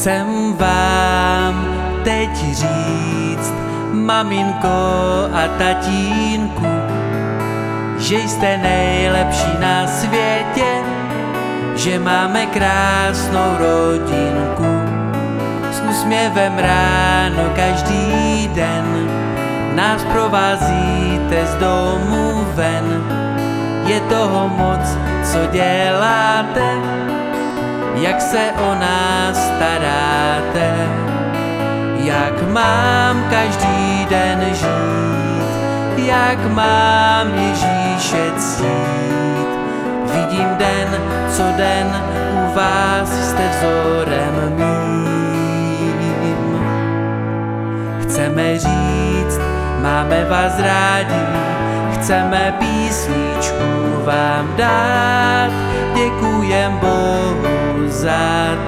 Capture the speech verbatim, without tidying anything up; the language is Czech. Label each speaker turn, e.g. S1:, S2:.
S1: Chcem vám teď říct, maminko a tatínku, že jste nejlepší na světě, že máme krásnou rodinku. S úsměvem ráno každý den nás provázíte z domu ven. Je toho moc, co děláte, jak se o nás staráte. Jak mám každý den žít, jak mám Ježíše ctít. Vidím den, co den u vás jste vzorem mým. Chceme říct, máme vás rádi, chceme písničku vám dát. Děkujem Bohu za